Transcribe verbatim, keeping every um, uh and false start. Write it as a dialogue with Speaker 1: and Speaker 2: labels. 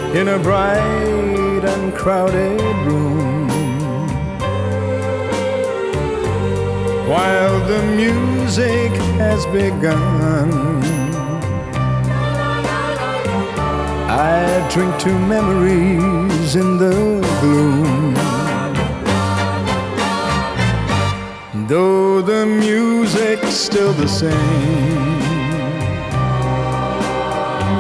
Speaker 1: in a bright and crowded room, while the music has begun. I drink to memories in the gloom. Though the music's still the same,